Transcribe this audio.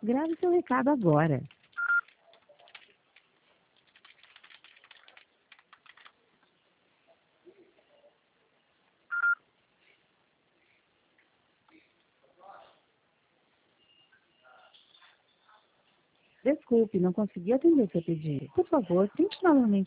Grave seu recado agora. Desculpe, não consegui atender seu pedido. Por favor, tente novamente.